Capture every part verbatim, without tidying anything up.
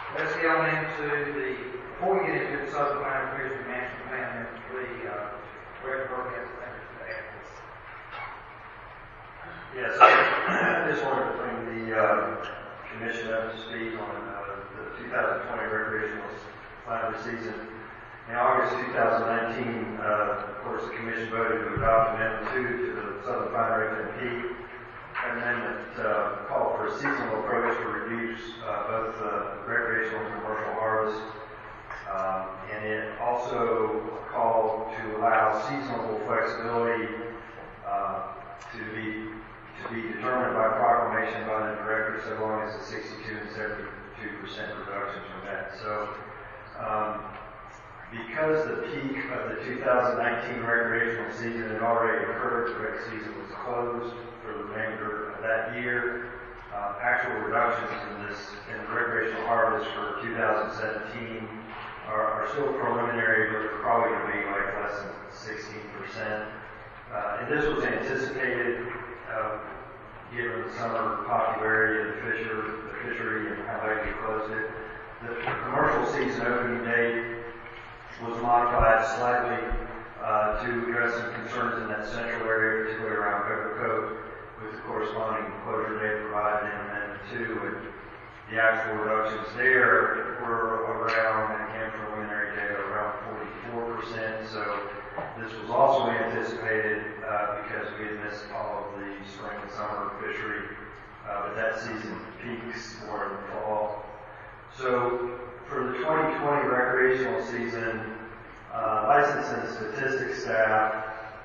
let's get on into the, before we get into the Southern Fine Fishery Management Plan, the, uh, Greg Burke has things to add. Yes, I just wanted to bring the uh, commission up to speed on uh, the two thousand twenty recreational flounder season. In August two thousand nineteen, uh, of course, the commission voted to adopt Amendment two to the Southern Fine Red P. Amendment uh, called for a seasonal approach to reduce uh, both uh, recreational and commercial harvest. Um, and it also called to allow seasonal flexibility uh, to be to be determined by proclamation by the director, so long as the sixty-two and seventy-two percent reductions are met. So, um, because the peak of the two thousand nineteen recreational season had already occurred, the rec season was closed for the remainder of that year. Uh, actual reductions in this in the recreational harvest for two thousand seventeen are, are still preliminary, but they're probably going to be like less than sixteen percent. Uh, and this was anticipated, uh, given the summer popularity of the fisher, the fishery, and how late we closed it. The commercial season opening date was modified slightly uh, to address some concerns in that central area, particularly around Beaver Cove, with the corresponding closure date provided in Amendment two. And the actual reductions there were around, and again, preliminary data, around forty-four percent. So this was also anticipated uh, because we had missed all of the spring and summer fishery, uh, but that season peaks more in the fall. So for the twenty twenty recreational season, uh, licensed and statistics staff,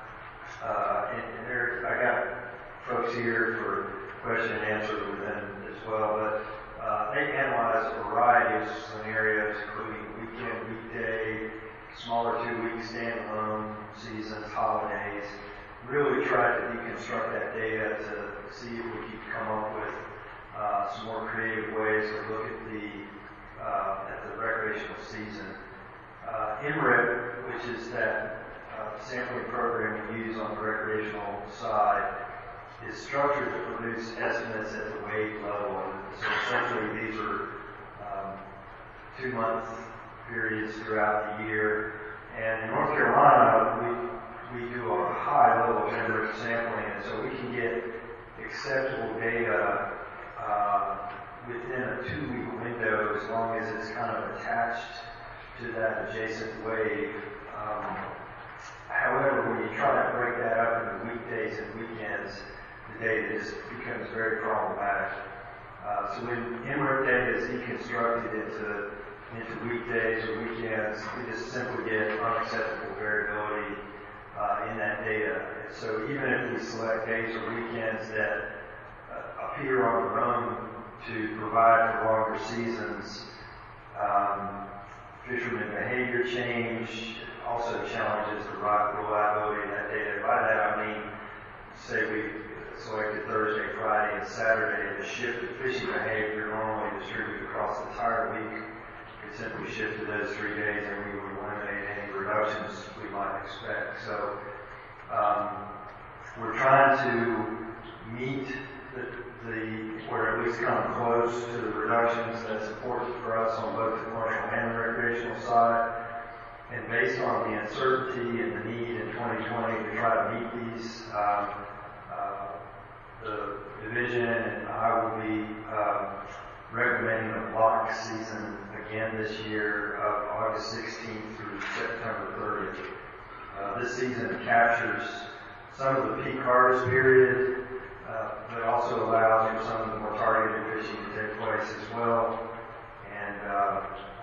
uh, and, and there, I got folks here for question and answer with them as well, but uh, they analyze a variety of scenarios, including weekend, weekday, smaller two-week standalone seasons, holidays. Really tried to deconstruct that data to see if we could come up with uh, some more creative ways to look at the uh, at the recreational season. Uh, I M R I P, which is that uh, sampling program we use on the recreational side, is structured to produce estimates at the wave level. And so essentially these are um, two-month periods throughout the year. And in North Carolina, we, we do a high level of I M R I P sampling, and so we can get acceptable data uh, within a two-week window as long as it's kind of attached to that adjacent wave. Um, however, when you try to break that up into weekdays and weekends, the data just becomes very problematic. Uh, so when I M R I P data is deconstructed into into weekdays or weekends, we just simply get unacceptable variability uh, in that data. And so even if we select days or weekends that uh, appear on their own to provide for longer seasons, um, fishermen behavior change also challenges the reliability of that data. By that I mean, say we selected Thursday, Friday, and Saturday, the shift of fishing behavior normally distributed across the entire week. We simply shifted those three days and we would eliminate any reductions we might expect. So um, we're trying to meet the, the, or at least come close to the reductions that's important for us on both the commercial and the recreational side. And based on the uncertainty and the need in twenty twenty to try to meet these, um, uh, the division and I will be um, recommending a block season again this year of August sixteenth through September thirtieth. Uh, this season captures some of the peak harvest period, uh, but also allows for some of the more targeted fishing to take place as well. And uh,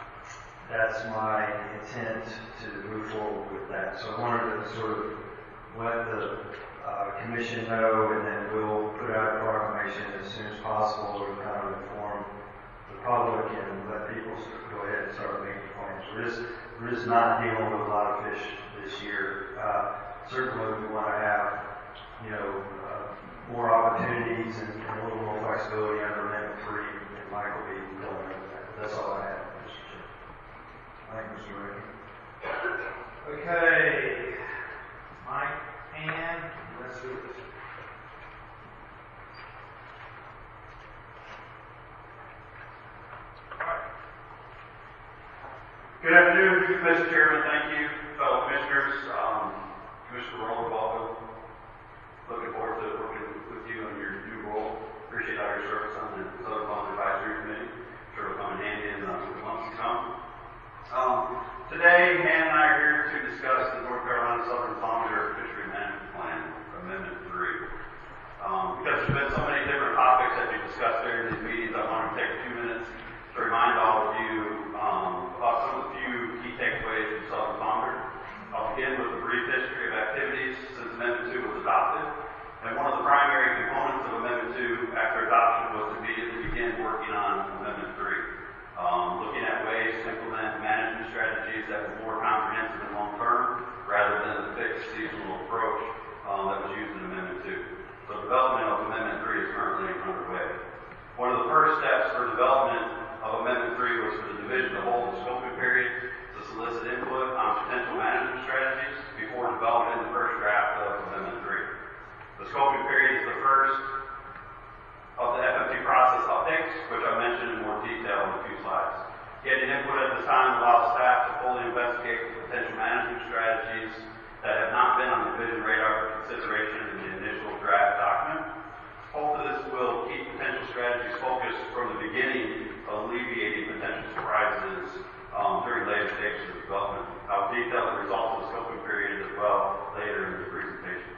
that's my intent to move forward with that. So I wanted to sort of let the uh, commission know, and then we'll put out a proclamation as soon as possible to kind of inform the public and let people go ahead and start making plans. We're just, we're just not dealing with a lot of fish this year. Uh, certainly we want to have, you know, uh, more opportunities and, and a little more flexibility under Amendment three, and Mike will be dealing with that. That's all I have, Mister Chair. Thank you, Mister Ray. Okay, Mike, and let's do this. All right. Good afternoon, Mister Chairman. Thank you, fellow commissioners. Um, Commissioner Roland, welcome. Looking forward to working with you on your new role. Appreciate all your service on the Southern Pond Advisory Committee. Sure will come in handy in the months to come. Um, today, Dan and I are here to discuss the North Carolina Southern Pond Fishery Management Plan, Amendment three. Um, because there's been so many different topics that we discussed there in these meetings, I want to take a few minutes to remind all of you um, about some of the few key takeaways from Southern Pond. I'll begin with a brief history of activities since Amendment two was adopted. And one of the primary components of Amendment two after adoption was to immediately begin working on Amendment three, um, looking at ways to implement management strategies that were more comprehensive and long-term rather than the fixed seasonal approach um, that was used in Amendment two. So development of Amendment three is currently underway. One of the first steps for development of Amendment three was for the division to hold a scoping period to solicit input on potential management strategies before developing the first draft of Amendment three. The scoping period is the first of the F M P process updates, which I mentioned in more detail in a few slides. Getting input at this time allows staff to fully investigate the potential management strategies that have not been on the division radar for consideration in the initial draft document. Both of this will keep potential strategies focused from the beginning, alleviating potential surprises um, during later stages of development. I'll detail the results of the scoping period as well later in the presentation.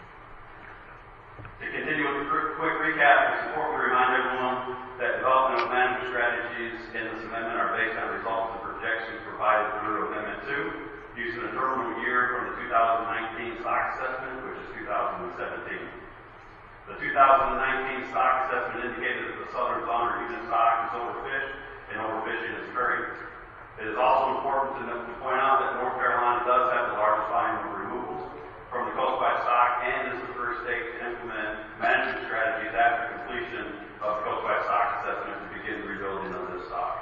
To continue with a quick recap, it's important to remind everyone that development of management strategies in this amendment are based on results and projections provided through Amendment two, using a terminal year from the two thousand nineteen stock assessment, which is two thousand seventeen. The two thousand nineteen stock assessment indicated that the Southern Pond unit stock is overfished and overfishing is occurring. It is also important to, note, to point out that North Carolina does have the largest volume of removals from the coastwide stock and is the first state to implement management strategies after completion of the coastwide stock assessment to begin rebuilding of this stock.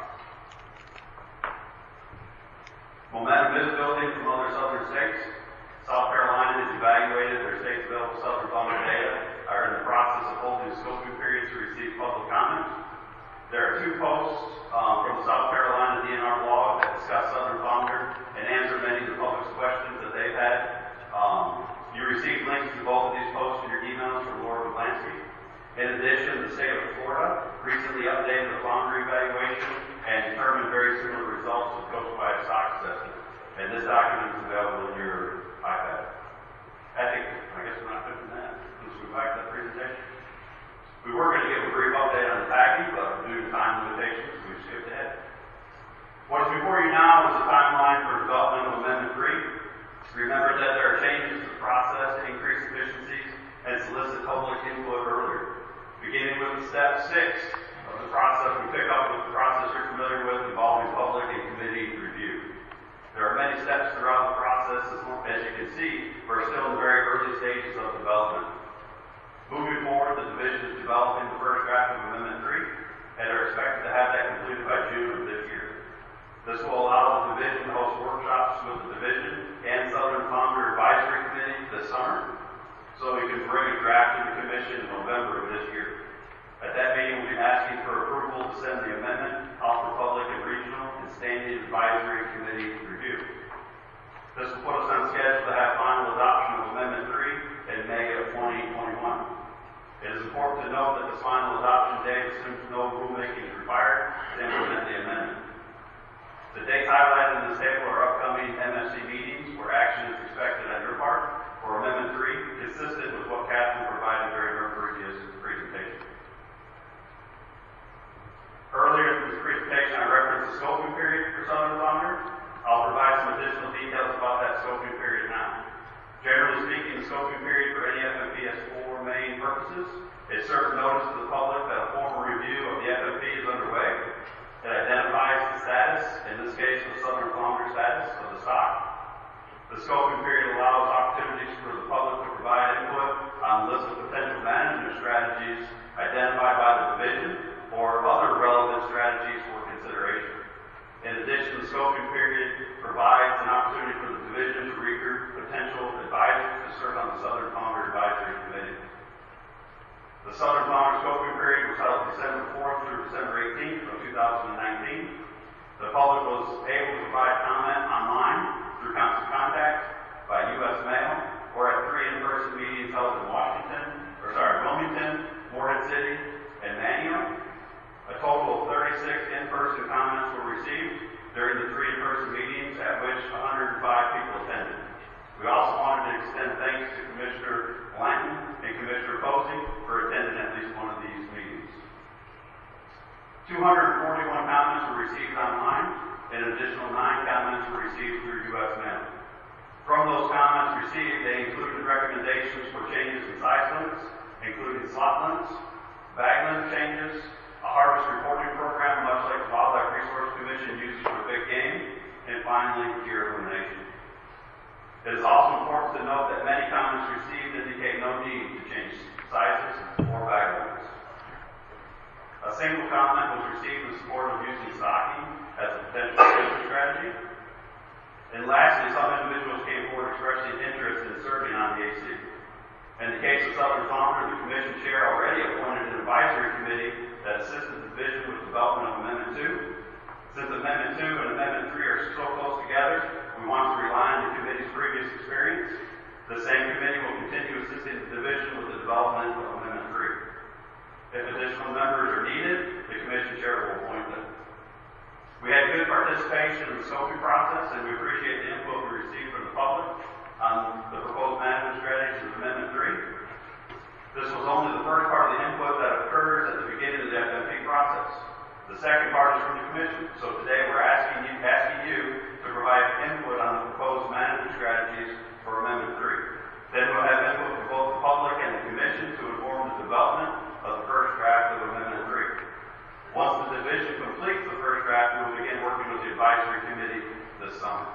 Momentum is building from other southern states. South Carolina has evaluated their state's available Southern Pond data, are in the process of holding a scoping period to receive public comment. There are two posts um, from the South Carolina D N R blog that discuss Southern Pounder and answer many of the public's questions that they've had. Um, you received links to both of these posts in your emails from Laura Blansky. In addition, the state of Florida recently updated the flounder evaluation and determined very similar results of coastwide stock assessment. And this document is available in your iPad. I think, I guess we're not doing that. Let's go back to the presentation. We were going to give a brief update on the packing, but due to time limitations, we skipped ahead. What's before you now is a timeline for development of Amendment three. Remember that there are changes to the process to increase efficiencies and solicit public input earlier. Beginning with step six of the process, we pick up with the process you're familiar with involving public and committee review. There are many steps throughout the process, as you can see, we're still in the very early stages of development. Moving forward, the division is developing the first draft of Amendment three and are expected to have that completed by June of this year. This will allow the division to host workshops with the division and Southern Pounder Advisory Committee this summer, so we can bring a draft to the Commission in November of this year. At that meeting, we'll be asking for approval to send the amendment off for public and regional and standing advisory committee review. This will put us on schedule to have final adoption of Amendment three in May of twenty twenty-one. It is important to note that this final adoption date assumes no rulemaking is required to implement the amendment. The dates highlighted in this table are upcoming M F C meetings where action is expected on your part for Amendment three, consistent with what Catherine provided during her previous presentation. Earlier in this presentation, I referenced the scoping period for Southern Pounder. I'll provide some additional details about that scoping period now. Generally speaking, the scoping period for any F M P has four main purposes. It serves notice to the public that a formal review of the F M P is underway. It identifies the status, in this case the Southern Pounder status, of the stock. The scoping period allows opportunities for the public to provide input on a list of potential management strategies identified by the division or other relevant strategies for consideration. In addition, the scoping period provides an opportunity for the division to recruit potential advisors to serve on the Southern Pounder Advisory Committee. The Southern Pounder scoping period was held December fourth through December eighteenth of two thousand nineteen. The public was able to provide We also wanted to extend thanks to Commissioner Blanton and Commissioner Posey for attending at least one of these meetings. two hundred forty-one comments were received online, and an additional nine comments were received through U S mail. From those comments received, they included recommendations for changes in size limits, including slot limits, bag limit changes, a harvest reporting program much like the Wildlife Resource Commission uses for big game, and finally, deer elimination. It is also important to note that many comments received indicate no need to change sizes or bag limits. A single comment was received in support of using stocking as a potential safety strategy. And lastly, some individuals came forward expressing interest in serving on the A C. In the case of Southern Fauna, the Commission Chair already appointed an advisory committee that assisted the division with development of Amendment two. Since Amendment two and Amendment three are so close together, we want to rely on the committee's previous experience. The same committee will continue assisting the division with the development of Amendment three. If additional members are needed, the Commission Chair will appoint them. We had good participation in the scoping process, and we appreciate the input we received from the public on the proposed management strategies of Amendment three. This was only the first part of the input that occurs at the beginning of the F M P process. The second part is from the Commission, so today we're asking you, asking you to provide input on the proposed management strategies for Amendment three. Then we'll have input from both the public and the Commission to inform the development of the first draft of Amendment three. Once the division completes the first draft, we will begin working with the advisory committee this summer.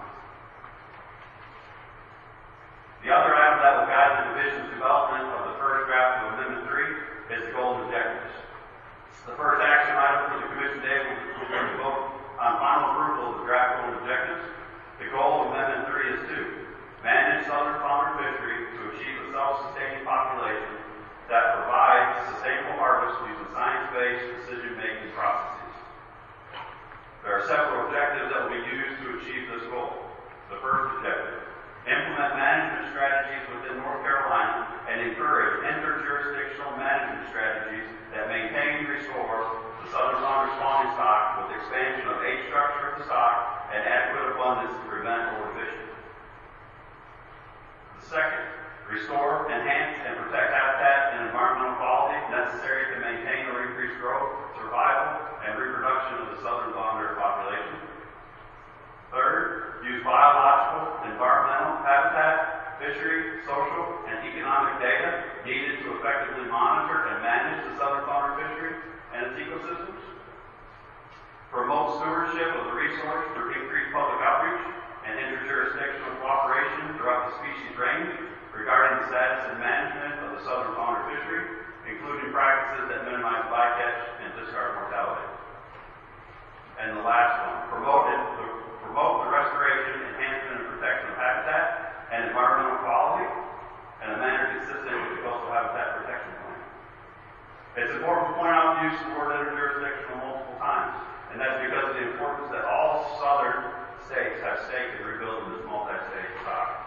The other item that will guide the division's development of the first draft of Amendment three is the goal and objectives. The first action item for the Commission today will be to vote on final approval of the draft goal and objectives. The goal of Amendment three is to manage southern fauna fishery to achieve a self-sustaining population that provides sustainable harvest using science-based decision-making processes. There are several objectives that will be used to achieve this goal. The first objective, implement management strategies within North Carolina and encourage interjurisdictional management strategies that maintain and restore the southern fauna spawning stock with expansion of age structure of the stock and adequate abundance to prevent overfishing. The second, restore, enhance, and protect habitat and environmental quality necessary to maintain or increase growth, survival, and reproduction of the southern fauna population. Third, use biological, environmental, habitat, fishery, social, and economic data needed to effectively monitor and manage the southern fauna fishery and its ecosystems. Promote stewardship of the resource through increased public outreach and interjurisdictional cooperation throughout the species range regarding the status and management of the southern fauna fishery, including practices that minimize bycatch and discard mortality. And the last one, promote, it, the, promote the restoration, enhancement, and protection of habitat and environmental quality in a manner consistent with the Coastal Habitat Protection Plan. It's important to point out the use of the word interjurisdictional multiple times, and that's because of the importance that all southern states have stake in rebuilding this multi-state stock.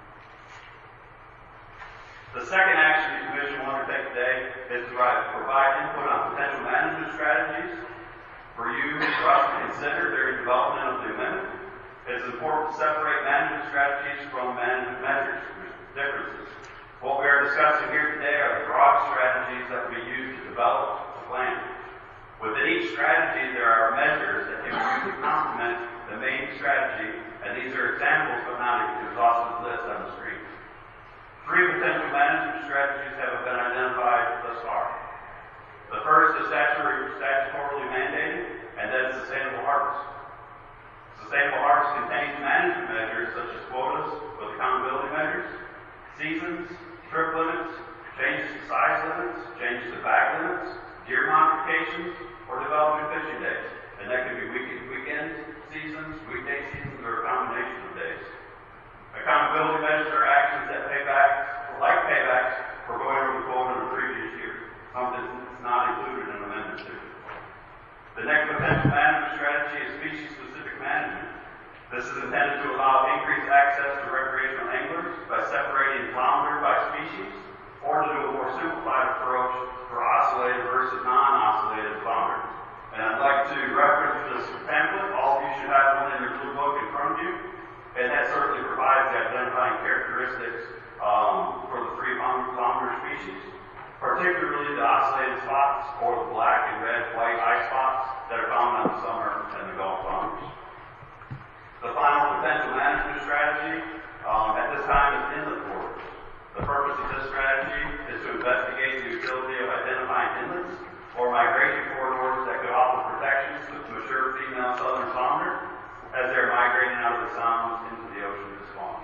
The second action the Commission will undertake today is to provide input on potential management strategies for you, for us to consider during development of the amendment. It's important to separate management strategies from management measures differences. What we are discussing here today are the broad strategies that will be used to develop the plan. Within each strategy, there are measures that can be used to complement the main strategy, and these are examples but not an exhaustive list on the screen. Three potential management strategies have been identified thus far. The first is statutory, statutorily mandated, and then sustainable harvest. Sustainable harvest contains management measures such as quotas with accountability measures, seasons, trip limits, changes to size limits, changes to bag limits, deer modifications, or developing fishing days. And that could be week, weekend seasons, weekday seasons, or a combination of days. Accountability measures are actions that pay back, like paybacks, for going over the quota in the previous year, something that's not included in Amendment two. The next potential management strategy is species-specific management. This is intended to allow increased access to recreational anglers by separating flounder by species, or to do a more simplified approach for oscillated versus non-oscillated flounder. And I'd like to reference this pamphlet. All of you should have one in your blue book in front of you. And that certainly provides the identifying characteristics characteristics um, for the three flounder species, particularly the ocellated spots or the black and red white eye spots that are found on the summer and the Gulf flounders. The final potential management strategy um, at this time is inlet corridors. The purpose of this strategy is to investigate the utility of identifying inlets or migration corridors that could offer protections to mature female southern flounder as they're migrating out of the sounds into the ocean to spawn.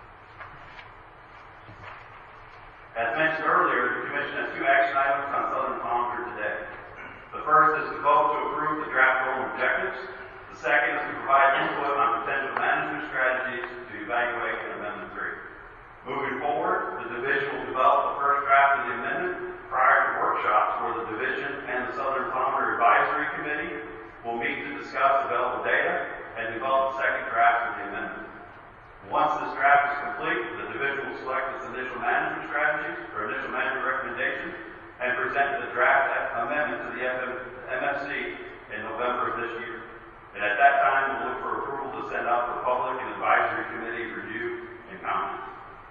As mentioned earlier, the Commission has two action items on southern flounder today. The first is to vote to approve the draft goal objectives. The second is to provide input on potential management strategies to evaluate in Amendment three. Moving forward, the division will develop the first draft of the amendment prior to workshops where the division and the Southern Flounder Advisory Committee will meet to discuss available data and develop the second draft of the amendment. Once this draft is complete, the division will select its initial management strategies or initial management recommendations and present the draft amendment to the M F C in November of this year. And at that time, we'll look for approval to send out for public and advisory committee review and comment.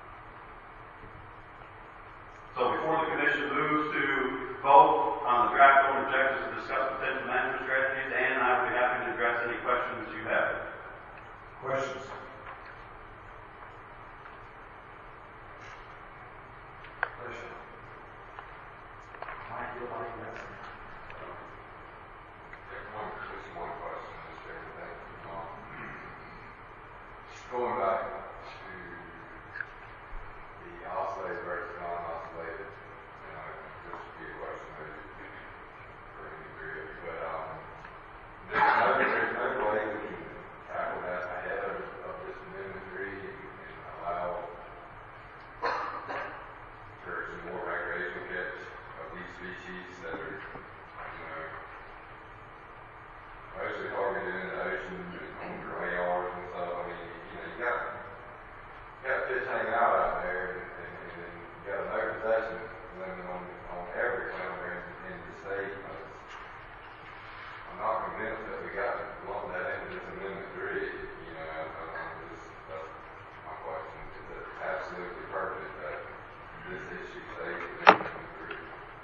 So before the Commission moves to vote on the draft goal objectives to discuss potential management strategies, Ann and I would be happy to address any questions you have. Questions? Questions? Mike, you'll like that. One, just one question, Mister Chairman. Thank you. Um, going back to the oscillated versus non-oscillated, you know, this would be a question maybe for any degree of you, but um, there's no, there's no way we can tackle that ahead of, of this amendment three and, and allow for some more recreational catch of these species that are, you know, mostly targeted in the ocean and on dry yards and stuff. I mean, you know, you got you got fish hanging out out there, and, and, and then you got a no possession limit on on every flounder in, in the state. I'm not convinced that we got to lump that into this amendment three. You know, I, I'm just that's my question. Is it absolutely pertinent that this issue stays in amendment three?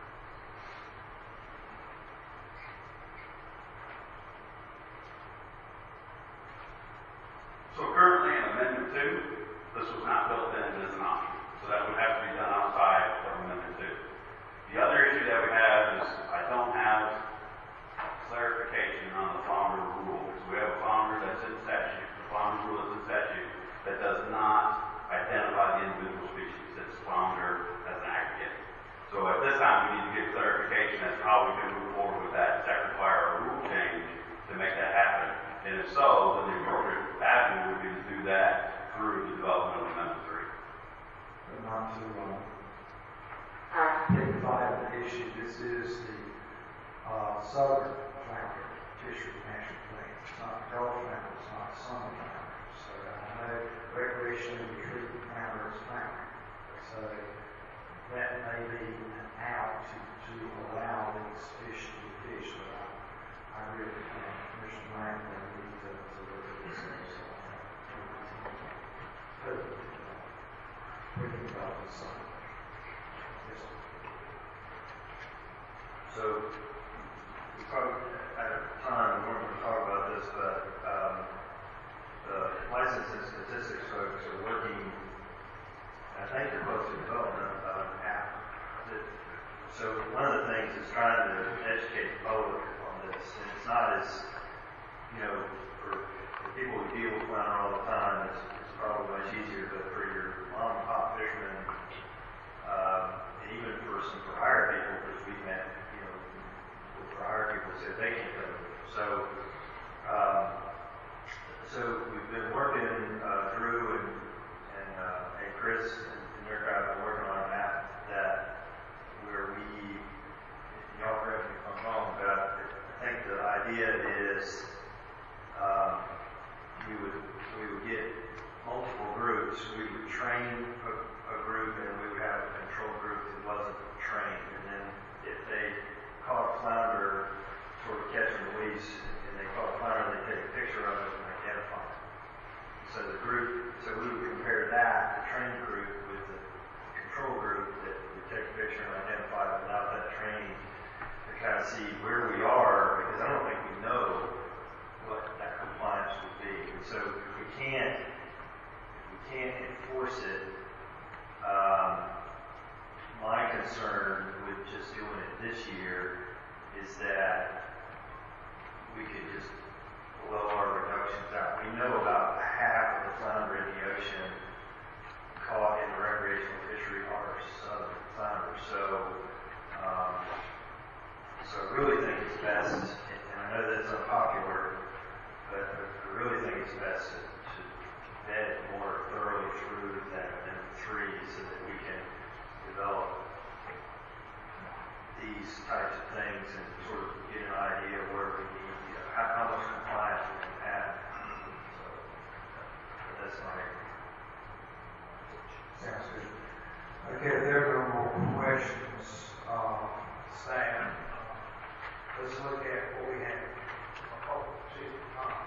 So currently in Amendment two, this was not built in as an option. So that would have to be done outside of Amendment two. The other issue that we have is I don't have clarification on the flounder rule. So we have a flounder that's in statute, the flounder rule that's in statute that does not identify the individual species. It's flounder as an aggregate. So at this time we need to get clarification as to how we can move forward with that. Does that require a rule change to make that happen? And if so, then the appropriate avenue would be to do that through the development of Amendment three. But not to um, dignify the issue. This is the uh, southern flounder fishery national plan. It's not the Gulf flounder. It's not the summer flounder. So I know recreational retreat flounder is flounder. So that may be an out to, to allow these fish to be fished. But I, I agree with uh, Commissioner Grant that we need to, to look at this. So, uh, we can develop this. Uh, yes. So, we probably, at a time, we weren't going to talk about this, but um, the license and statistics folks are working, I think they're close to development of an app. That, so one of the things is trying to educate the public on this, and it's not as, you know, for, for people who deal with flounder all the time, it's, it's probably much easier, but for your mom and pop fishermen, um, and even for some for hire people, which we've met, you know, for hire people said they can't cover it. So, um, so we've been working, uh, Drew and, and, uh, and Chris and, and their guys have been working on an app that where we, y'all correct me if I'm wrong, but I, I think the idea is, um, we would, we would get multiple groups. We would train a, a group, and we would have a control group that wasn't trained. And then if they caught a flounder, sort of catching the weeds, and they can't, if we can't enforce it, um, my concern with just doing it this year is that we could just blow our reductions out. We know about half of the flounder in the ocean caught in the recreational fishery are southern flounder. So, um, so I really think it's best, and I know that's unpopular, but I really think it's best to, to vet more thoroughly through that than three so that we can develop these types of things and sort of get an idea of where we need, you know, how, how much compliance we can have. So but that's my Sounds good. Okay, if there are no more questions, uh, Sam, let's look at what we have. Oh, excuse me, Tom.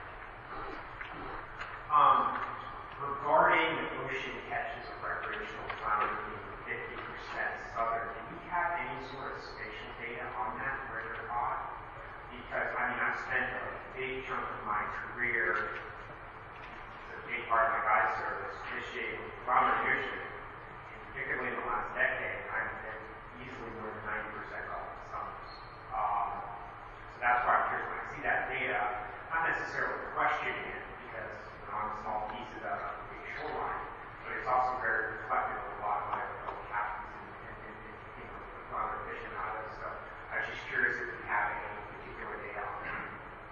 Um, regarding the ocean catches of recreational flounder being fifty percent southern, do we have any sort of spatial data on that, where they're caught? Because, I mean, I've spent a big chunk of my career, a big part of my guide service, fishing flounder in the ocean, and particularly in the last decade, I've been easily more than ninety percent caught in summers. Um, so that's why I'm curious when I see that data, not necessarily questioning it, because you know, I'm a small piece of that big shoreline, but it's also very reflective of a lot of my fellow captains and, and, and, and you know, the flounder fishing out of. So I was just curious if we have any particular data on that.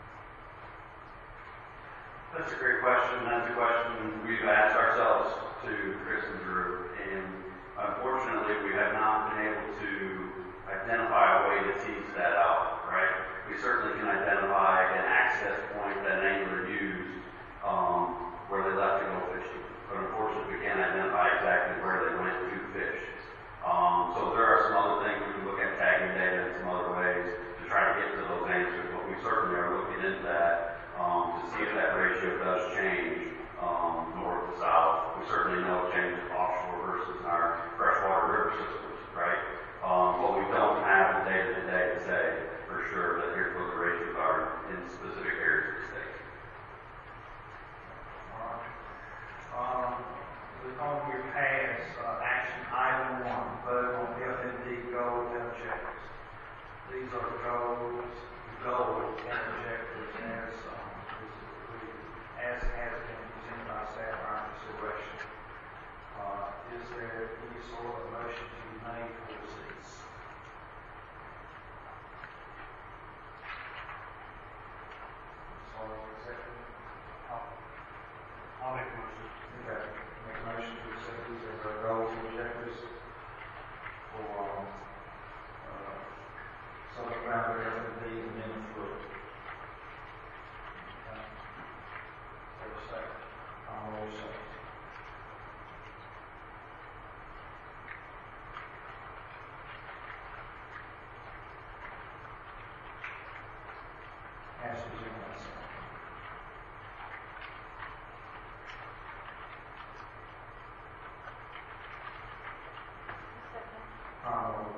That's a great question. That's a question we've asked ourselves to Chris and Drew, and unfortunately, we have not been able to identify a way to tease that out, right? We certainly can identify an access point that an angler used um, where they left to go fishing, but unfortunately, we can't identify exactly where they went to fish. Um, so there are some other things we can look at, tagging data and some other ways to try to get to those answers, but we certainly are looking into that um, to see if that ratio does change um, north to south. We certainly know it changes offshore versus our freshwater river systems, right? Um, but we don't have the data today to say for sure that here's what the ratios are in specific areas of the state. All right. Um, we're on your pass, uh, action item one, vote on F M D goal objectives. These are the goals, goal objectives as, um, as has been presented by staff for our consideration. Uh, is there any sort of motion to be made for these? Sorry, second. I'll make a motion. Okay, make a motion to accept these as our goals and objectives for, um, uh, Southern Boundary F M D and then for. Okay. Have a second. I'm always second. Ask for zero one second. Um,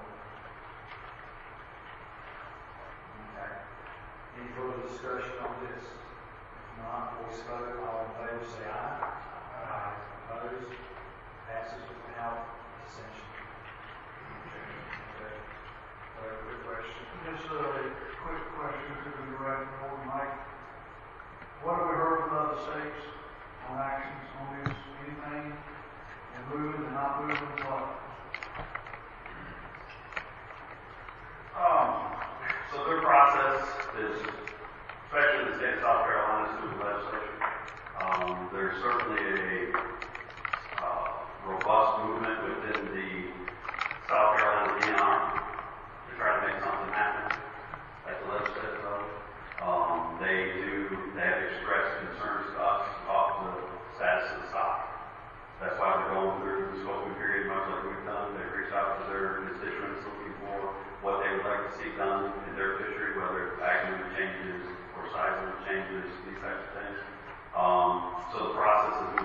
okay. Any further discussion on this? If not, voice vote, all in favor say aye. Aye. Opposed? Passes without dissension. Okay. Uh, quick question. Just a quick question to the director, or Mike. What have we heard from other states on actions on this? Anything? And moving and not moving, what? Um, so their process is, especially in the state of South Carolina, is through the legislature. Um, there's certainly a uh, robust movement within the South Carolina D N R to try to make something happen at the legislative level. Um, they do, they have expressed concerns to us about the status of the stock. That's why they're going through the scoping period, much like we've done. They've reached out to their constituents looking for what they would like to see done in their fishery, whether it's ag limit changes or size limit changes, these types of things. Um, so the process is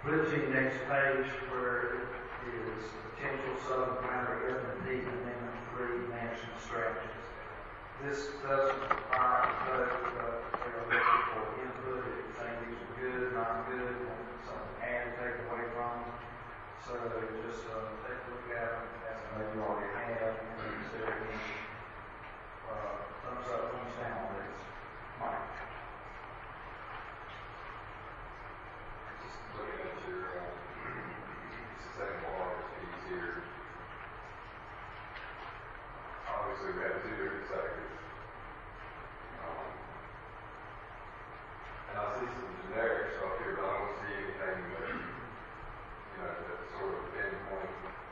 flip to the next page where it is potential southern boundary amendment, amendment three, management strategies. This doesn't require a vote, but they are looking for input, if you think these are good, not good, want something added, take away from them. So just uh, take a look at them, as I know you already have, and consider any uh, thumbs up, thumbs down on this. Mike. Just looking at your, um, sustainable harvest piece here. Obviously, we have two different sectors. Um, and I see some generic stuff here, but I don't see anything that, you know, that sort of pinpoint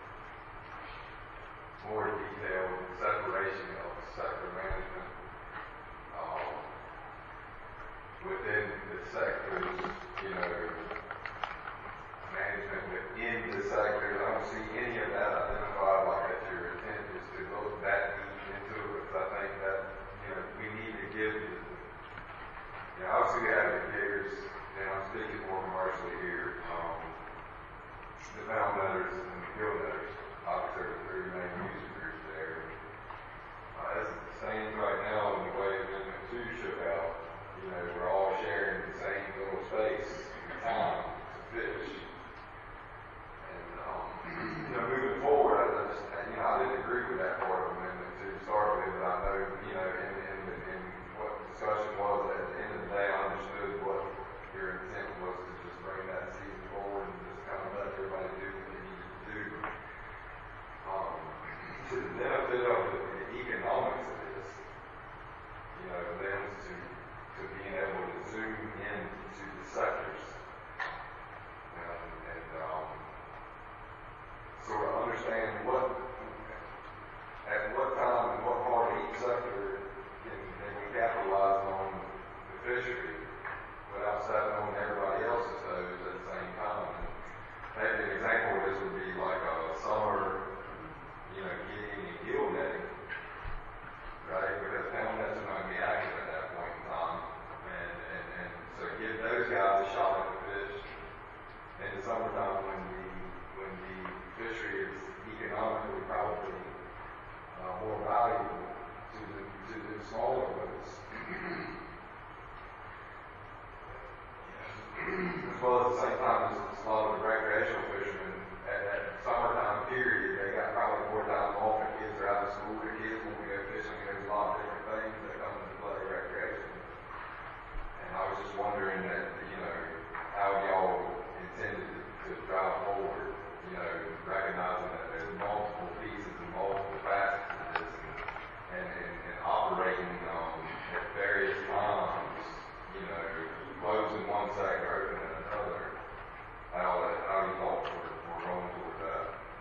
more detailed separation of sector management um, within the sectors, you know, management within the sectors. I don't see any of that identified like that your intent is to go that deep into it, because I think that, you know, we need to give the, you know, obviously we have the diggers, and I'm speaking more commercially here, um, the mound letters and the field letters, obviously are the three main user groups there. Uh, as it stands right now, in the way Amendment two shook out, you know, we're all sharing the same little space and time to fish. And, um, you know, moving forward, I just, you know, I didn't agree with that part of Amendment two to start with, but I know, you know, in, in, in what the discussion was, at the end of the day, I understood what your intent was to just bring that season forward and just kind of let everybody do what they needed to do. Um, to the benefit of the, the economics of this, you know, them to, to being able to zoom in to the sectors and, and um, sort of understand what, at what time and what part of each sector can, can we capitalize on the fishery without stepping on everybody else's toes at the same time. And maybe an example of this would be like a summer, you know, getting and gill netting, right? Because pound nets are not going to be active at that point in time. And, and, and so give those guys a shot at the fish. In the summertime when the, when the fishery is economically probably uh, more valuable to the, to the smaller boats. As well as at the same time, as a lot of the recreational fishermen at that summertime period, they got probably more time off. Their kids are out of school. Their kids want to go fishing. There's a lot of different things that come into play recreation. And I was just wondering that, you know, how y'all intended to drive forward, you know, recognizing that there's multiple pieces and multiple facets to this, and, and, and, and operating um, at various times, you know, closing one sector, opening another. How, how you thought we're, we're going toward that?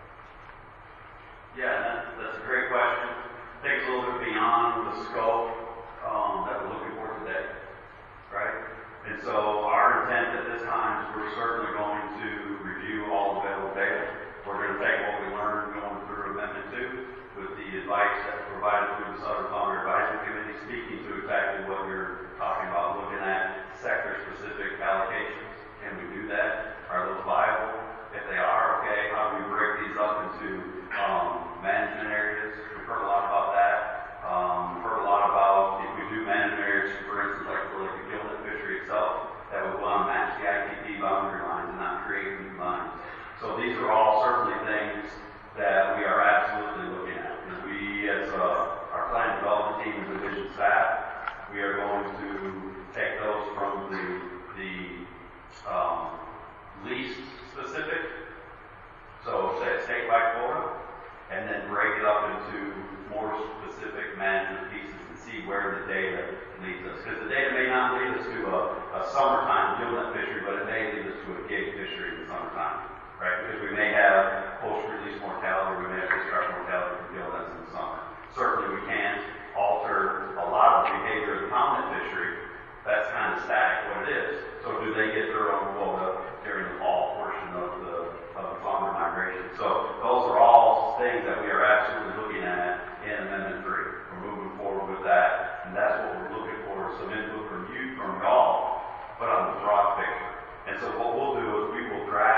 Yeah, that's, that's a great question. Takes a little bit beyond the scope um, that we're looking for today, right? And so our intent at this time is we're certainly going to review all available data. We're going to take what we learned going through Amendment two with the advice that's provided through the Southern Boundary Advisory Committee, speaking to exactly what you're talking about, looking at sector-specific allocations. Can we do that? Are those viable? If they are, okay, how do we break these up into um, management areas? We've heard a lot about that. Um, we've heard a lot about if we do management areas, for instance, like for like the gillnet fishery itself, that would want to match the I T P boundary lines and not create new lines. So these are all certainly things that we are absolutely looking at. And we, as uh, our plan development team and division staff, we are going to take those from the, the um, least specific, so say statewide quota, and then break it up into more specific management pieces and see where the data leads us. Because the data may not lead us to a, a summertime gillnet fishery, but it may lead us to a gig fishery in the summertime, right? Because we may have post-release mortality, we may have discharge mortality for gillnets in the summer. Certainly we can't alter a lot of the behavior of the poundnet fishery. That's kind of static what it is. So do they get their own quota during the fall portion of the, of the summer migration? So those are all things that we are absolutely looking at in Amendment three. We're moving forward with that, and that's what we're looking for, some input from you, from y'all, but on the broad picture. And so what we'll do is we will draft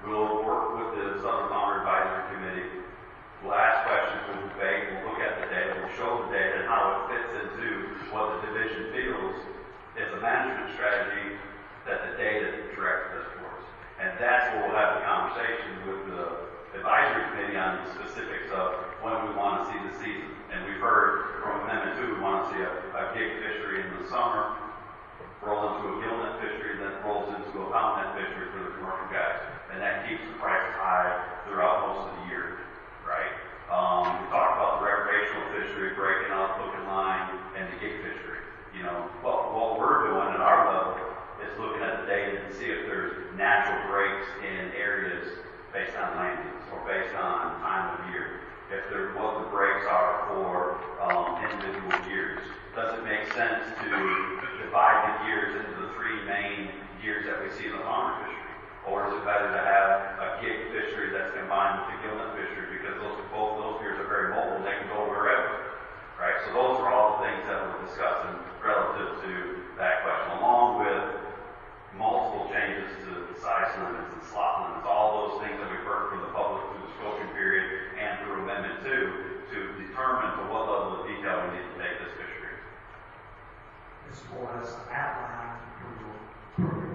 We'll work with the Southern Farmer Advisory Committee. We'll ask questions, we'll debate, we'll look at the data, we'll show the data and how it fits into what the division feels is a management strategy that the data directs us towards. And that's where we'll have the conversation with the advisory committee on the specifics of when we want to see the season. And we've heard from Amendment two, we want to see a, a gig fishery in the summer, roll into a gillnet fishery, then rolls into a pound net fishery for the commercial guys. And that keeps the prices high throughout most of the year, right? Um, we talked about the recreational fishery breaking out hook and line and the gig fishery. You know, what, what we're doing at our level is looking at the data to see if there's natural breaks in areas based on landings or based on time of year. If there, what the breaks are for um, individual years. Does it make sense to divide the years into the three main years that we see in the farmer fishery? Or is it better to have a gig fishery that's combined with the gillnet fishery because those both those years are very mobile and they can go wherever, right? So those are all the things that we're discussing relative to that question, along with multiple changes to size limits and slot limits, all those things that we've heard from the public through the scoping period and through Amendment two to determine to what level of detail we need to take this fishery. This board has an outline for your program.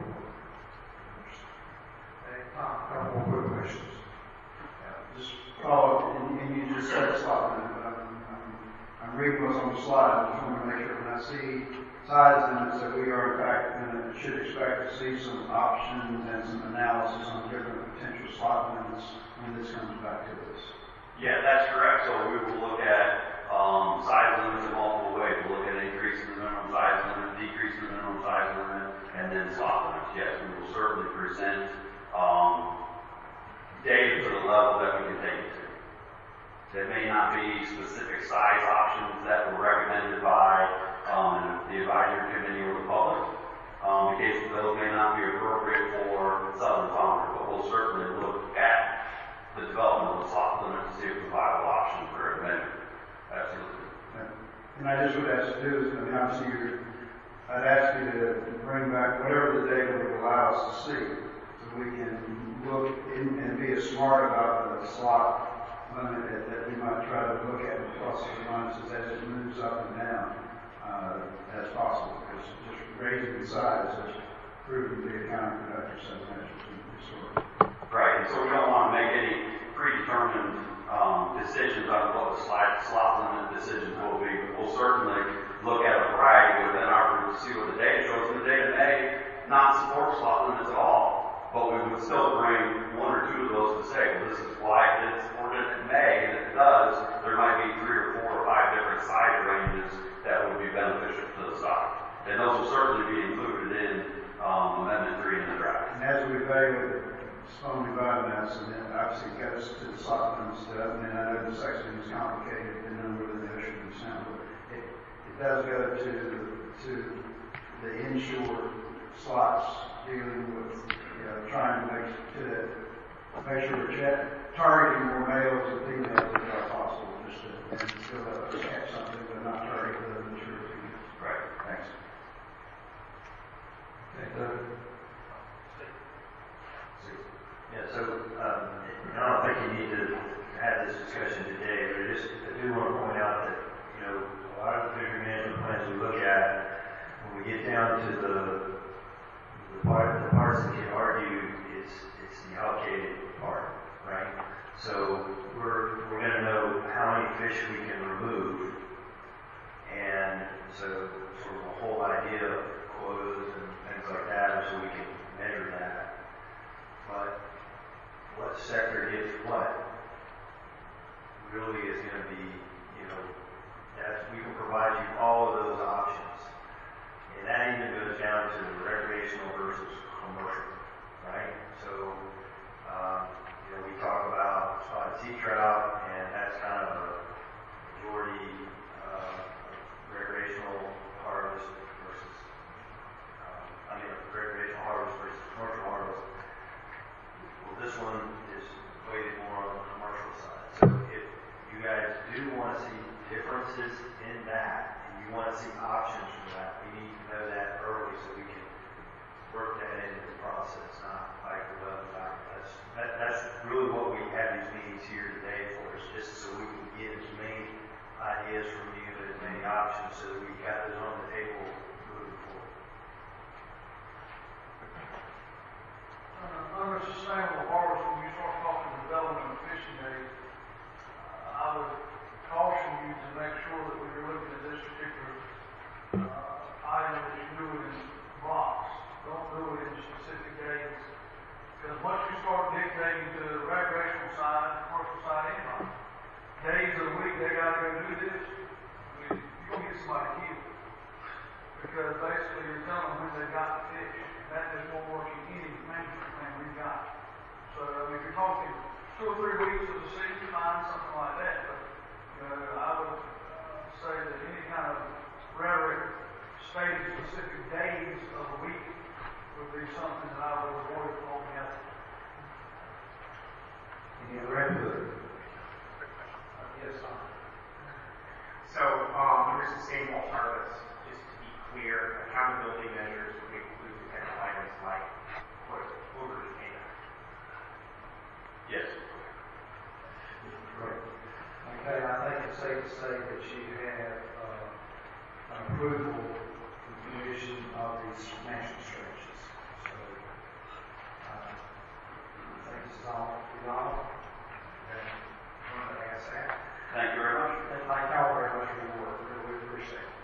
Okay, Tom, a couple more quick questions. Just follow, and, and you just said slot limit, but I'm, I'm, I'm reading what's on the slide. I just want to make sure when I see size limits that we are in fact going to, should expect to see some options and some analysis on different potential slot limits when this comes back to us. Yeah, that's correct. So we will look at um, size limits in multiple ways. We'll look at increasing the minimum size limit, decreasing the minimum size limit, and then slot limits. Yes, we will certainly present um, data to the level that we can take it to. There may not be specific size options that were recommended by um, the advisory committee or the public. Um, in case those may not be appropriate for Southern Farmer, but we'll certainly look at the development of the slot limit to see if it's a viable option for a measure. Absolutely. And I just would ask to do is, I mean, obviously, you're, I'd ask you to bring back whatever the data would allow us to see, so we can look in, and be as smart about the slot limit that, that we might try to look at the pluses and minuses as it moves up and down uh, as possible. Because just raising the size has proven to be a counterproductive set of measures in this sort. Right, and so we don't want to make any predetermined um, decisions on what the slot, slot limit decisions will be, but we'll certainly look at a variety within our group to see what the data shows. And the data may not support slot limits at all, but we would still bring one or two of those to say, well, this is why it is supported. It may, and if it does, there might be three or four or five different size ranges that would be beneficial to the stock. And those will certainly be included in um, Amendment three in the draft. And as we evaluate spawning biomass, and then obviously get us to the slot limit stuff, and I know the section is complicated, the number of the ocean and sound, but it, it does go to to the inshore slots dealing with, you know, trying to make to that, make sure we're check, targeting more males and females if possible, just to and still uh, catch something, but not target the mature females. Right. Thanks. Okay, Doug. Yeah, so um, I don't think you need to have this discussion today, but I just I do want to point out that, you know, a lot of the fishery management plans we look at, when we get down to the the, part, the parts that can argue, it's it's the allocated part, right? So we're we're going to know how many fish we can remove, and so sort of a whole idea of quotas and things like that, so we can measure that. But what sector gets what really is going to be, you know, that we can provide you all of those options. And that even goes down to the they've got to fix. That is more work than any management plan we've got. So, I mean, if you're talking two or three weeks of the season, fine, something like that, but, uh, I would uh, say that any kind of rhetoric stating specific days of the week would be something that I would avoid altogether. Any other input? Yes, sir. So, um, under sustainable harvest, just to be clear, accountability measures would include potential items like what overage payment. Yes. Great. Okay, I think it's safe to say that you have, uh, an approval from the commission of these financial strategies. So, uh, I think this is all, we all, and I'm going to ask that. Thank you very much. And thank y'all very much for your work, really appreciate it.